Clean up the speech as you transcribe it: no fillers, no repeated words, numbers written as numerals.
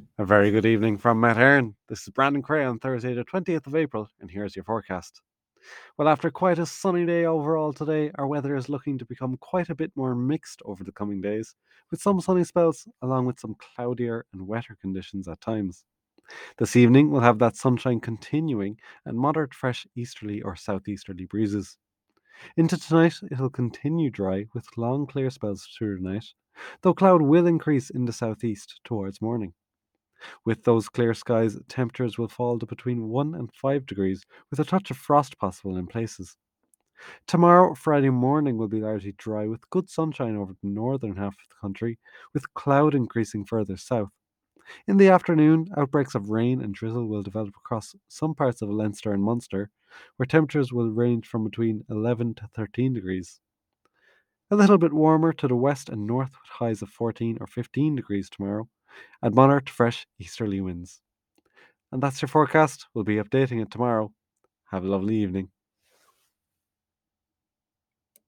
A very good evening from Matt Hearn. This is Brandon Cray on Thursday, the 20th of April, and here's your forecast. Well, after quite a sunny day overall today, our weather is looking to become quite a bit more mixed over the coming days, with some sunny spells along with some cloudier and wetter conditions at times. This evening, we'll have that sunshine continuing and moderate fresh easterly or southeasterly breezes. Into tonight, it'll continue dry with long clear spells through the night, though cloud will increase in the southeast towards morning. With those clear skies, temperatures will fall to between 1 and 5 degrees, with a touch of frost possible in places. Tomorrow, Friday morning, will be largely dry with good sunshine over the northern half of the country, with cloud increasing further south. In the afternoon, outbreaks of rain and drizzle will develop across some parts of Leinster and Munster, where temperatures will range from between 11 to 13 degrees. A little bit warmer to the west and north with highs of 14 or 15 degrees tomorrow, and moderate to fresh easterly winds. And that's your forecast. We'll be updating it tomorrow. Have a lovely evening.